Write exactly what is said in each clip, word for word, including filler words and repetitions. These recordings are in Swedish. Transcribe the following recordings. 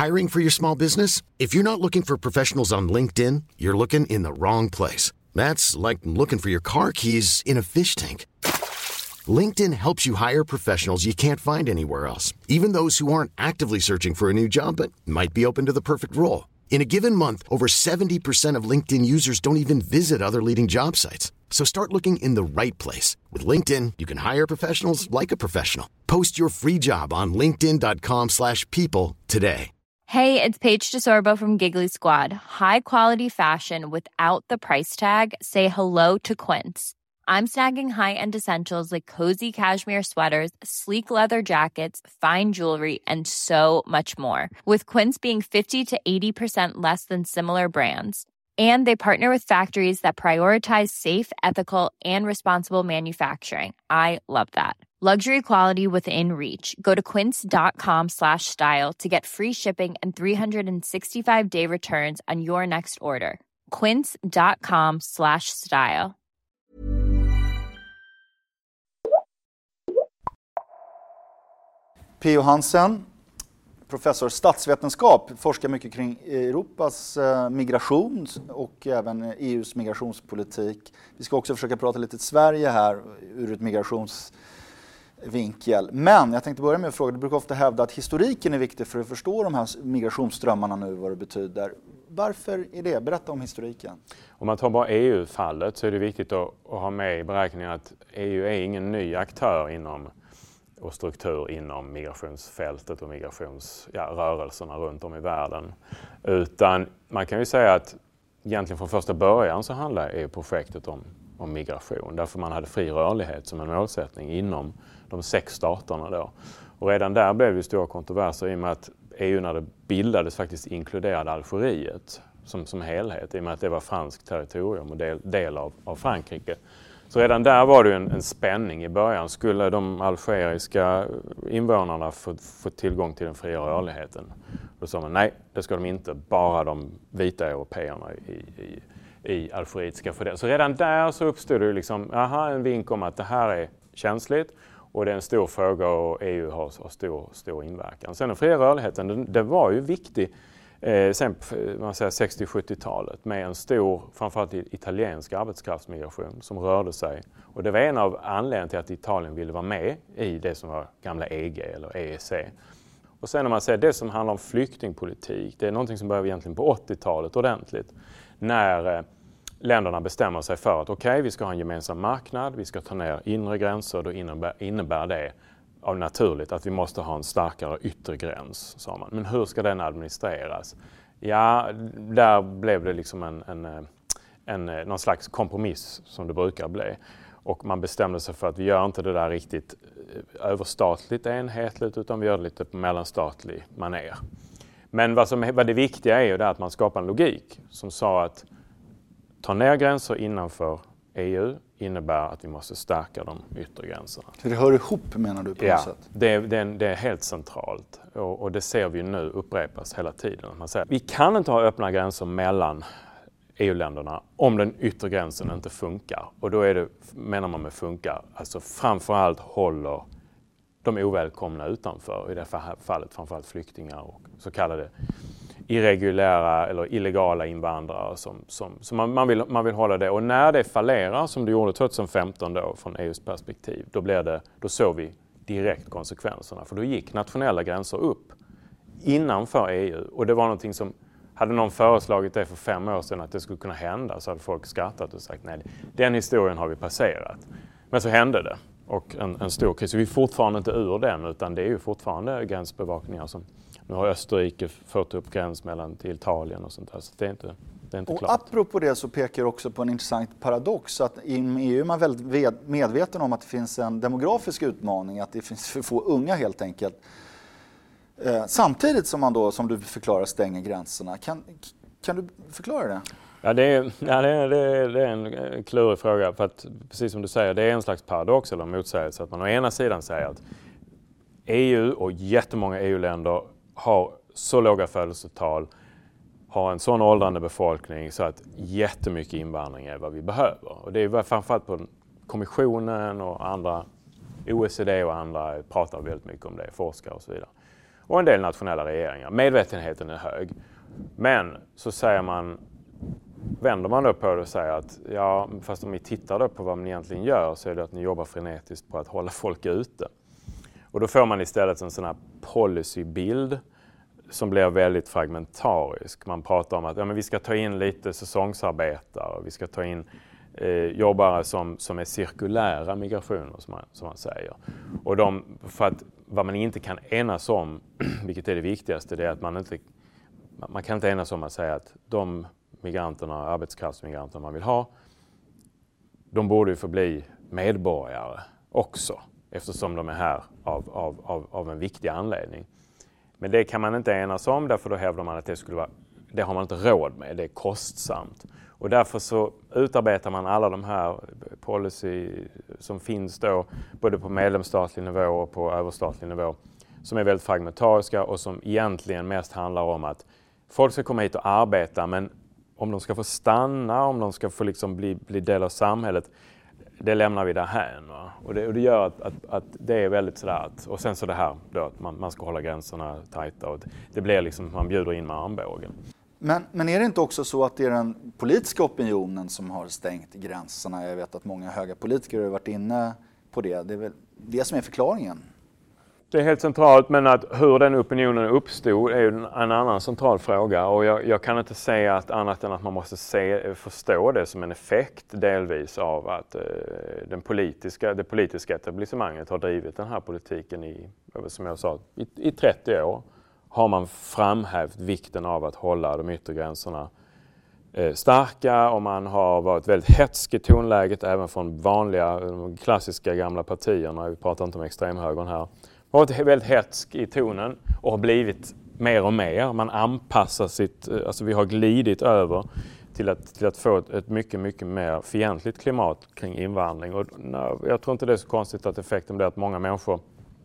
Hiring for your small business? If you're not looking for professionals on LinkedIn, you're looking in the wrong place. That's like looking for your car keys in a fish tank. LinkedIn helps you hire professionals you can't find anywhere else, even those who aren't actively searching for a new job but might be open to the perfect role. In a given month, over seventy percent of LinkedIn users don't even visit other leading job sites. So start looking in the right place. With LinkedIn, you can hire professionals like a professional. Post your free job on linkedin dot com slash people today. Hey, it's Paige DeSorbo from Giggly Squad. High quality fashion without the price tag. Say hello to Quince. I'm snagging high-end essentials like cozy cashmere sweaters, sleek leather jackets, fine jewelry, and so much more. With Quince being fifty to eighty percent less than similar brands. And they partner with factories that prioritize safe, ethical, and responsible manufacturing. I love that. Luxury quality within reach. Go to quince.com slash style to get free shipping and three sixty-five day returns on your next order. Quince.com slash style. P O Hansen, professor i statsvetenskap, forskar mycket kring Europas migration och även E U:s migrationspolitik. Vi ska också försöka prata lite Sverige här ur ett migrationsvinkel. Men jag tänkte börja med att fråga, du brukar ofta hävda att historiken är viktig för att förstå de här migrationsströmmarna nu, vad det betyder. Varför är det? Berätta om historiken. Om man tar bara E U-fallet så är det viktigt att, att ha med i beräkningen att E U är ingen ny aktör inom och struktur inom migrationsfältet och migrationsrörelserna ja, runt om i världen. Utan man kan ju säga att egentligen från första början så handlar E U-projektet om, om migration. Därför man hade fri rörlighet som en målsättning inom de sex staterna då. Och redan där blev det stora kontroverser i och med att E U när det bildades faktiskt inkluderade Algeriet som, som helhet. I och med att det var franskt territorium och del, del av, av Frankrike. Så redan där var det en, en spänning i början. Skulle de algeriska invånarna få, få tillgång till den fria rörligheten? Då sa man nej, det ska de inte. Bara de vita européerna i, i, i Algeriet ska få det. Så redan där så uppstod det liksom, aha, en vink om att det här är känsligt. Och det är en stor fråga och E U har, har stor, stor inverkan. Sen den fria rörligheten, det, det var ju viktig. Eh, sen man säger sextio-sjuttiotalet med en stor, framförallt italiensk arbetskraftsmigration som rörde sig. Och det var en av anledningarna till att Italien ville vara med i det som var gamla E G eller E E C. Och sen när man säger det som handlar om flyktingpolitik, det är någonting som började egentligen på åttiotalet ordentligt. När eh, länderna bestämmer sig för att okej, okay, vi ska ha en gemensam marknad, vi ska ta ner inre gränser, då innebär, innebär det av naturligt att vi måste ha en starkare yttre gräns, sa man. Men hur ska den administreras? Ja, där blev det liksom en, en, en, någon slags kompromiss som det brukar bli. Och man bestämde sig för att vi gör inte det där riktigt överstatligt enhetligt utan vi gör det lite på mellanstatlig manér. Men vad som vad det viktiga är ju det att man skapar en logik som sa att ta ner gränser innanför E U innebär att vi måste stärka de yttre gränserna. Så det hör ihop menar du på ja, något sätt? Det, det, det är helt centralt och, och det ser vi nu upprepas hela tiden. Man säger, vi kan inte ha öppna gränser mellan E U-länderna om den yttre gränsen inte funkar. Och då är det, menar man med funkar, alltså framförallt håller de ovälkomna utanför, i det här fallet framförallt flyktingar och så kallade irregulära eller illegala invandrare som, som, som man, man, vill, man vill hålla det. Och när det fallerar, som det gjorde tjugohundrafemton då, från E U:s perspektiv, då, blev det, då såg vi direkt konsekvenserna. För då gick nationella gränser upp innanför E U. Och det var någonting som, hade någon föreslagit det för fem år sedan att det skulle kunna hända, så hade folk skrattat och sagt nej, den historien har vi passerat. Men så hände det. Och en, en stor kris. Vi är fortfarande inte ur den, utan det är ju fortfarande gränsbevakningar som nu har Österrike fört upp gräns mellan till Italien och sånt där. Så det är inte, det är inte och klart. Apropå det så pekar också på en intressant paradox att inom E U är man väldigt medveten om att det finns en demografisk utmaning, att det finns för få unga helt enkelt. Eh, samtidigt som man då, som du förklarar, stänger gränserna. Kan, kan du förklara det? Ja, det är, ja, det är, det är, det är en klurig fråga, för att precis som du säger, det är en slags paradox eller motsägelse att man å ena sidan säger att E U och jättemånga E U-länder har så låga födelsetal, har en sån åldrande befolkning så att jättemycket invandring är vad vi behöver. Och det är framförallt på kommissionen och andra, O E C D och andra pratar väldigt mycket om det, forskare och så vidare. och en del nationella regeringar. Medvetenheten är hög. Men så säger man, vänder man då på det och säger att ja, fast om vi tittar då på vad man egentligen gör så är det att ni jobbar frenetiskt på att hålla folk ute. Och då får man istället en sån här policybild som blir väldigt fragmentarisk. Man pratar om att ja, men vi ska ta in lite säsongsarbetare och vi ska ta in eh, jobbare som, som är cirkulära migrationer som man, som man säger. Och de, för att vad man inte kan enas om, vilket är det viktigaste, det är att man inte man kan inte enas om att säga att de migranterna, arbetskraftsmigranterna man vill ha, de borde ju få bli medborgare också, eftersom de är här av, av, av, av en viktig anledning. Men det kan man inte enas om, därför då hävdar man att det skulle vara, det har man inte råd med, det är kostsamt. Och därför så utarbetar man alla de här policy som finns då, både på medlemsstatlig nivå och på överstatlig nivå, som är väldigt fragmentariska och som egentligen mest handlar om att folk ska komma hit och arbeta, men om de ska få stanna, om de ska få liksom bli, bli del av samhället, det lämnar vi därhän. Va? Och, det, och det gör att, att, att det är väldigt sådär att, och sen så det här då, att man, man ska hålla gränserna tajta och det blir liksom, man bjuder in med armbågen. Men, men är det inte också så att det är den politiska opinionen som har stängt gränserna? Jag vet att många höga politiker har varit inne på det. Det är väl det som är förklaringen? Det är helt centralt, men att hur den opinionen uppstod är ju en annan central fråga. Och jag, jag kan inte säga att annat än att man måste se, förstå det som en effekt delvis av att eh, den politiska, det politiska etablissemanget har drivit den här politiken i, som jag sa, i, i trettio år. Har man framhävt vikten av att hålla de yttre gränserna eh, starka, och man har varit väldigt hetsk i tonläget även från vanliga, klassiska gamla partierna. Vi pratar inte om extremhögern här. Man har varit väldigt hetsk i tonen och har blivit mer och mer. Man anpassar sitt, alltså vi har glidit över till att, till att få ett, ett mycket, mycket mer fientligt klimat kring invandring. Och nej, jag tror inte det är så konstigt att effekten blir att många människor,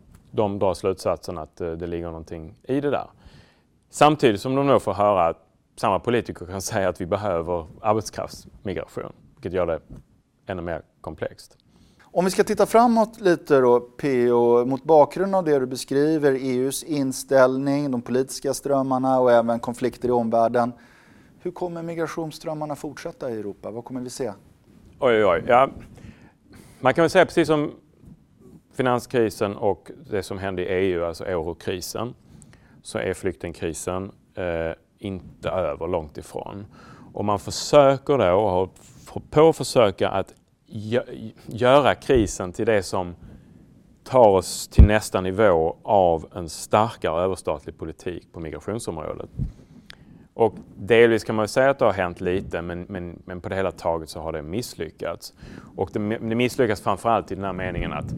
de drar slutsatsen att det, det ligger någonting i det där. Samtidigt som de nu får höra att samma politiker kan säga att vi behöver arbetskraftsmigration, vilket gör det ännu mer komplext. Om vi ska titta framåt lite då, P O, mot bakgrund av det du beskriver, E U:s inställning, de politiska strömmarna och även konflikter i omvärlden. Hur kommer migrationsströmmarna fortsätta i Europa? Vad kommer vi se? Oj, oj, ja. Man kan väl säga precis som finanskrisen och det som hände i E U, alltså eurokrisen, så är flyktingkrisen eh, inte över, långt ifrån. Och man försöker då, och har på att försöka att göra krisen till det som tar oss till nästa nivå av en starkare överstatlig politik på migrationsområdet. Och delvis kan man säga att det har hänt lite, men, men, men på det hela taget så har det misslyckats. Och det, det misslyckas framförallt i den här meningen att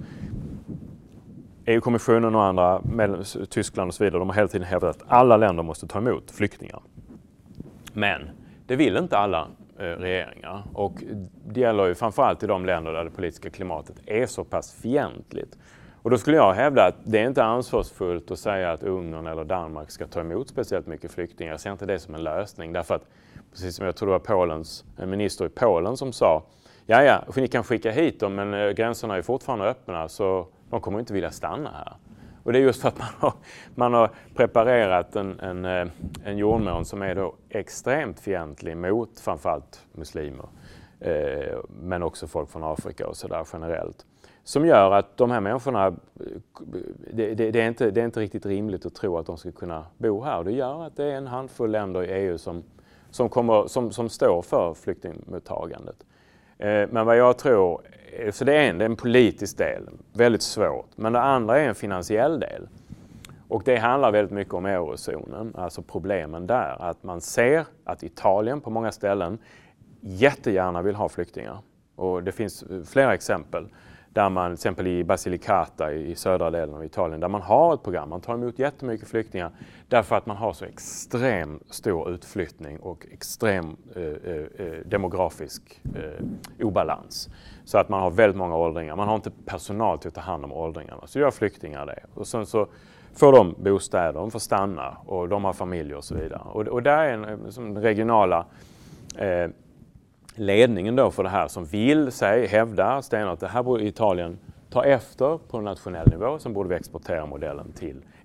E U-kommissionen och andra, med Tyskland och så vidare, de har hela tiden hävdat att alla länder måste ta emot flyktingar. Men det vill inte alla regeringar, och det gäller ju framförallt i de länder där det politiska klimatet är så pass fientligt. Och då skulle jag hävda att det är inte ansvarsfullt att säga att Ungern eller Danmark ska ta emot speciellt mycket flyktingar. Jag ser inte det som en lösning, därför att precis som jag tror det var Polens, en minister i Polen som sa ja ja, ni kan skicka hit dem, men gränserna är fortfarande öppna så de kommer inte vilja stanna här. Och det är just för att man har, man har preparerat en, en, en jordmån som är då extremt fientlig mot framförallt muslimer. Eh, men också folk från Afrika och sådär generellt. Som gör att de här människorna, det, det, det, är inte, det är inte riktigt rimligt att tro att de ska kunna bo här. Det gör att det är en handfull länder i E U som, som, kommer, som, som står för flyktingmottagandet. Eh, men vad jag tror, så det är en, det är en politisk del, väldigt svårt. Men det andra är en finansiell del. Och det handlar väldigt mycket om eurozonen, alltså problemen där. Att man ser att Italien på många ställen jättegärna vill ha flyktingar. Och det finns flera exempel. Där man, till exempel i Basilicata i södra delen av Italien, där man har ett program. Man tar emot jättemycket flyktingar därför att man har så extrem stor utflyttning och extrem eh, eh, demografisk eh, obalans. Så att man har väldigt många åldringar. Man har inte personal till att ta hand om åldringarna. Så gör flyktingar det. Och sen så får de bostäder, de får stanna och de har familjer och så vidare. Och, och där är en, som regionala eh, ledningen då för det här som vill sig hävda stenhårt att det här borde Italien ta efter på nationell nivå, som borde vi exportera modellen till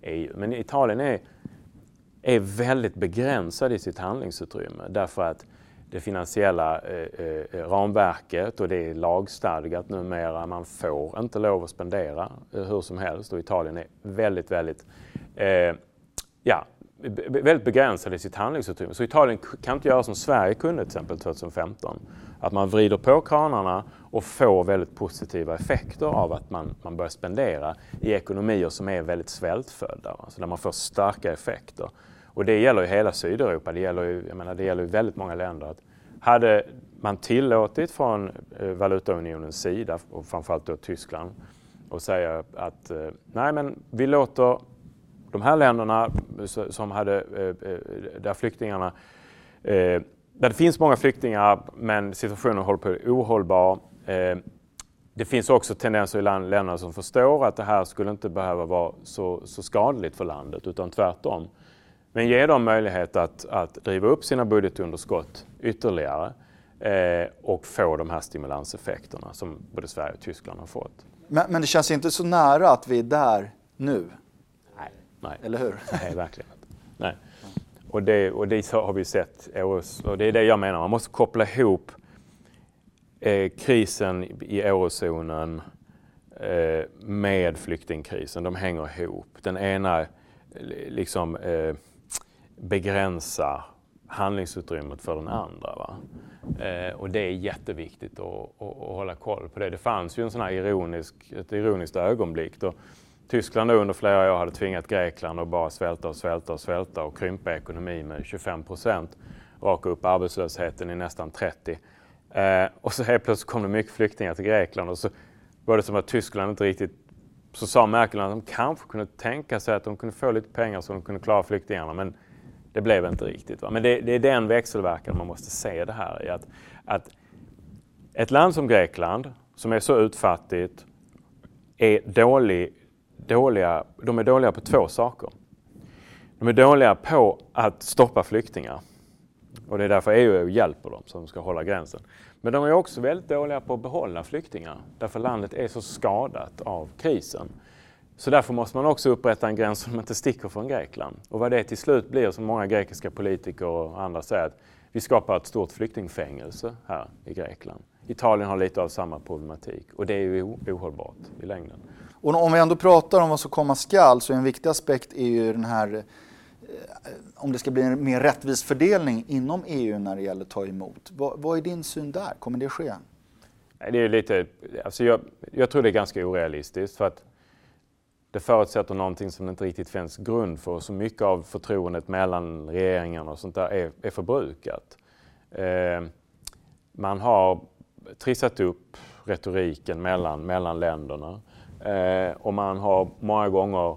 E U. Men Italien är, är väldigt begränsad i sitt handlingsutrymme därför att det finansiella eh, eh, ramverket och det är lagstadgat numera. Man får inte lov att spendera eh, hur som helst och Italien är väldigt, väldigt, eh, ja, be- väldigt begränsad i sitt handlingsutrymme. Så Italien kan inte göra som Sverige kunde till exempel tjugohundrafemton. Att man vrider på kranarna och får väldigt positiva effekter av att man, man börjar spendera i ekonomier som är väldigt svältfödda. Alltså där man får starka effekter. Och det gäller ju hela Sydeuropa, det gäller ju, jag menar, det gäller ju väldigt många länder. Att hade man tillåtit från eh, valutaunionens sida, och framförallt då Tyskland, och säga att eh, nej men vi låter de här länderna som hade, eh, där flyktingarna, eh, där det finns många flyktingar men situationen håller på att bli ohållbar. Eh, det finns också tendenser i länderna som förstår att det här skulle inte behöva vara så, så skadligt för landet utan tvärtom. Men ge dem möjlighet att, att driva upp sina budgetunderskott ytterligare eh, och få de här stimulanseffekterna som både Sverige och Tyskland har fått. Men, men det känns inte så nära att vi är där nu? Nej. Nej. Eller hur? Nej, verkligen inte. Nej. Och, det, och det har vi sett. Och det är det jag menar. Man måste koppla ihop eh, krisen i eurozonen eh, med flyktingkrisen. De hänger ihop. Den ena liksom eh, begränsar handlingsutrymmet för den andra. Va? Eh, och det är jätteviktigt att, att, att hålla koll på det. Det fanns ju en sån här ironisk, ett ironiskt ögonblick då Tyskland under flera år hade tvingat Grekland att bara svälta och svälta och svälta och krympa ekonomin med tjugofem procent. Raka upp arbetslösheten i nästan trettio. Eh, och så helt plötsligt kom det mycket flyktingar till Grekland och så var det som att Tyskland inte riktigt, så sa Merkel att de kanske kunde tänka sig att de kunde få lite pengar så de kunde klara flyktingarna, men det blev inte riktigt. Va? Men det, det är den växelverkan man måste se det här i. Att, att ett land som Grekland, som är så utfattigt, är dålig, dåliga, de är dåliga på två saker. De är dåliga på att stoppa flyktingar. Och det är därför E U hjälper dem så de ska hålla gränsen. Men de är också väldigt dåliga på att behålla flyktingar. Därför landet är så skadat av krisen. Så därför måste man också upprätta en gräns som inte sticker från Grekland. Och vad det till slut blir, som många grekiska politiker och andra säger, att vi skapar ett stort flyktingfängelse här i Grekland. Italien har lite av samma problematik och det är ju ohållbart i längden. Och om vi ändå pratar om vad som komma skall, så en viktig aspekt är ju den här, om det ska bli en mer rättvis fördelning inom E U när det gäller att ta emot. Vad, vad är din syn där? Kommer det ske? Det är lite, alltså jag, jag tror det är ganska orealistiskt för att det förutsätter någonting som det inte riktigt finns grund för. Så mycket av förtroendet mellan regeringarna och sånt där är, är förbrukat. Eh, man har trissat upp retoriken mellan, mellan länderna. Eh, och man har många gånger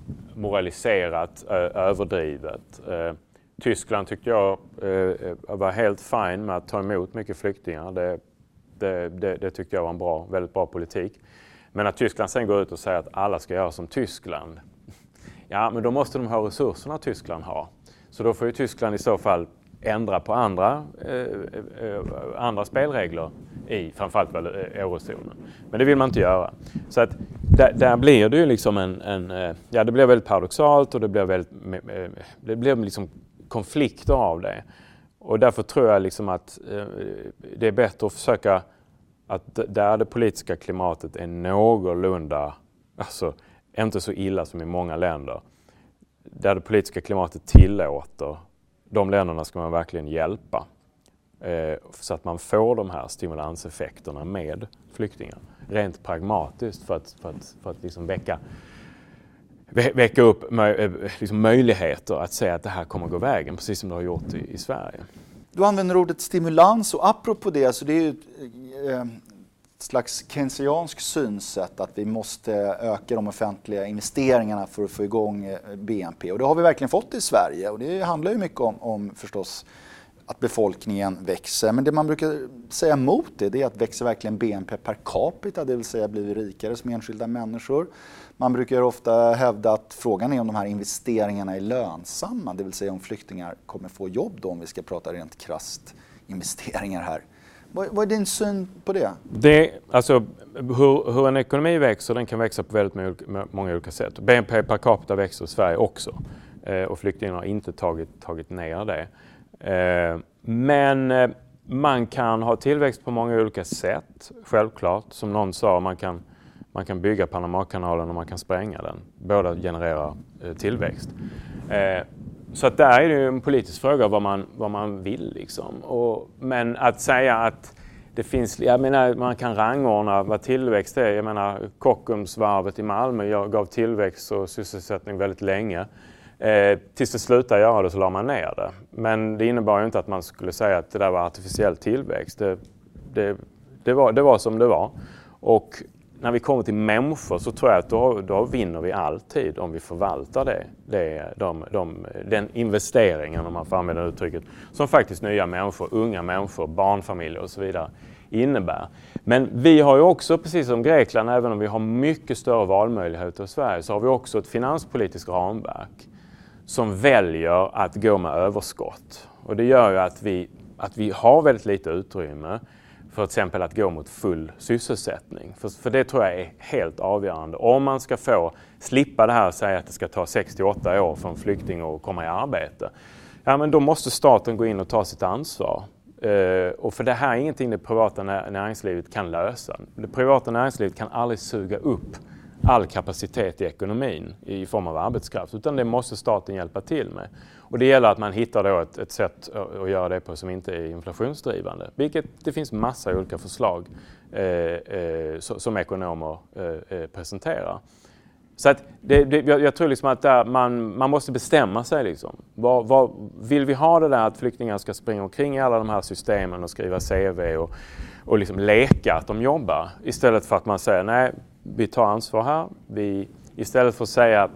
moraliserat ö, överdrivet. Eh, Tyskland tyckte jag eh, var helt fine med att ta emot mycket flyktingar. Det, det, det, det tyckte jag var en bra, väldigt bra politik. Men att Tyskland sen går ut och säger att alla ska göra som Tyskland. Ja, men då måste de ha resurserna Tyskland har. Så då får ju Tyskland i så fall ändra på andra, eh, eh, andra spelregler i framförallt eurozonen. Men det vill man inte göra. Så att där, där blir det ju liksom en, en ja, det blir väldigt paradoxalt och det blir väldigt, det blir liksom konflikter av det. Och därför tror jag liksom att eh, det är bättre att försöka att där det politiska klimatet är någorlunda, alltså inte så illa som i många länder, där det politiska klimatet tillåter, de länderna ska man verkligen hjälpa. Eh, så att man får de här stimulanseffekterna med flyktingar. Rent pragmatiskt för att, för att, för att liksom väcka, vä- väcka upp möj, liksom möjligheter att säga att det här kommer gå vägen, precis som det har gjort i, i Sverige. Du använder ordet stimulans och apropå det så det är ju ett slags keynesiansk synsätt att vi måste öka de offentliga investeringarna för att få igång B N P. Och det har vi verkligen fått i Sverige och det handlar ju mycket om, om förstås att befolkningen växer. Men det man brukar säga emot det, det är att växer verkligen B N P per capita, det vill säga blir vi rikare som enskilda människor. Man brukar ofta hävda att frågan är om de här investeringarna är lönsamma, det vill säga om flyktingar kommer få jobb då, om vi ska prata rent krasst investeringar här. Vad, vad är din syn på det? det alltså, hur, hur en ekonomi växer, den kan växa på väldigt många, många olika sätt. B N P per capita växer i Sverige också. Eh, och flyktingarna har inte tagit, tagit ner det. Eh, men eh, man kan ha tillväxt på många olika sätt, självklart. Som någon sa, man kan, man kan bygga Panamakanalen och man kan spränga den. Båda genererar eh, tillväxt. Eh, Så att där är det ju en politisk fråga vad man, vad man vill. Liksom. Och, men att säga att det finns, jag menar, man kan rangordna vad tillväxt är. Jag menar, Kockumsvarvet i Malmö jag gav tillväxt och sysselsättning väldigt länge. Eh, tills det slutade göra det så la man ner det. Men det innebar ju inte att man skulle säga att det där var artificiell tillväxt. Det, det, det, var, det var som det var. Och när vi kommer till människor så tror jag att då, då vinner vi alltid om vi förvaltar det, det, de, de, den investeringen, om man får använda uttrycket, som faktiskt nya människor, unga människor, barnfamiljer och så vidare innebär. Men vi har ju också, precis som Grekland, även om vi har mycket större valmöjligheter i Sverige, så har vi också ett finanspolitiskt ramverk som väljer att gå med överskott. Och det gör ju att vi, att vi har väldigt lite utrymme för exempel att gå mot full sysselsättning. För, för det tror jag är helt avgörande. Om man ska få slippa det här och säga att det ska ta sex till åtta år för en flykting att komma i arbete. Ja, men då måste staten gå in och ta sitt ansvar. Uh, och för det här är ingenting det privata näringslivet kan lösa. Det privata näringslivet kan aldrig suga upp all kapacitet i ekonomin i form av arbetskraft, utan det måste staten hjälpa till med. Och det gäller att man hittar då ett, ett sätt att göra det på som inte är inflationsdrivande. Vilket det finns massa olika förslag eh, eh, som ekonomer eh, presenterar. Så att det, det, jag, jag tror liksom att där man, man måste bestämma sig. Liksom. Vad, vad, vill vi ha det där att flyktingar ska springa omkring i alla de här systemen och skriva C V och, och liksom leka att de jobbar? Istället för att man säger nej, vi tar ansvar här. Vi, istället för att säga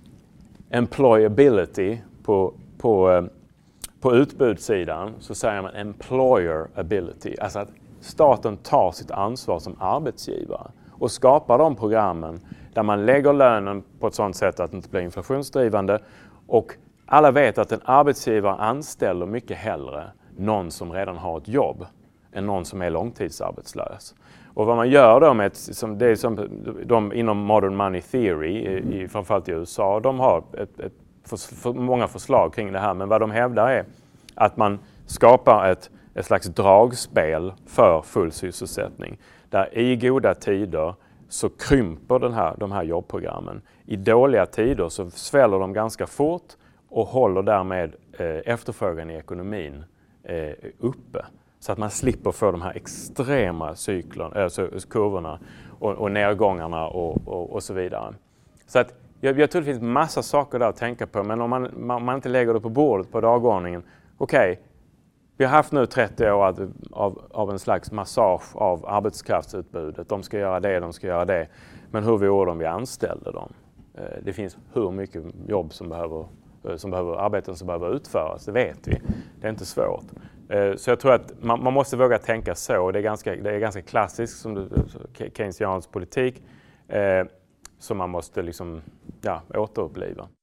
employability på, på, på utbudssidan så säger man employer ability. Alltså att staten tar sitt ansvar som arbetsgivare och skapar de programmen där man lägger lönen på ett sådant sätt att det inte blir inflationsdrivande. Och alla vet att en arbetsgivare anställer mycket hellre någon som redan har ett jobb än någon som är långtidsarbetslös. Och vad man gör då med ett, som det är som de inom Modern Money Theory, i, framförallt i U S A, de har ett, ett, för, för många förslag kring det här. Men vad de hävdar är att man skapar ett, ett slags dragspel för full sysselsättning. Där i goda tider så krymper den här, de här jobbprogrammen. I dåliga tider så sväller de ganska fort och håller därmed eh, efterfrågan i ekonomin eh, uppe. Så att man slipper få de här extrema cyklerna, alltså kurvorna och, och nedgångarna och, och, och så vidare. Så att jag, jag tror det finns massa saker där att tänka på, men om man, man, man inte lägger det på bordet på dagordningen. Okej, okay, vi har haft nu trettio år av, av, av en slags massage av arbetskraftsutbudet. De ska göra det, de ska göra det. Men hur vi gjorde om vi anställde dem? Det finns hur mycket jobb som behöver, som behöver, arbeten som behöver utföras, det vet vi. Det är inte svårt. Så jag tror att man, man måste våga tänka så. Det är ganska, det är ganska klassiskt som du, keynesiansk politik eh, som man måste liksom, ja, återuppliva.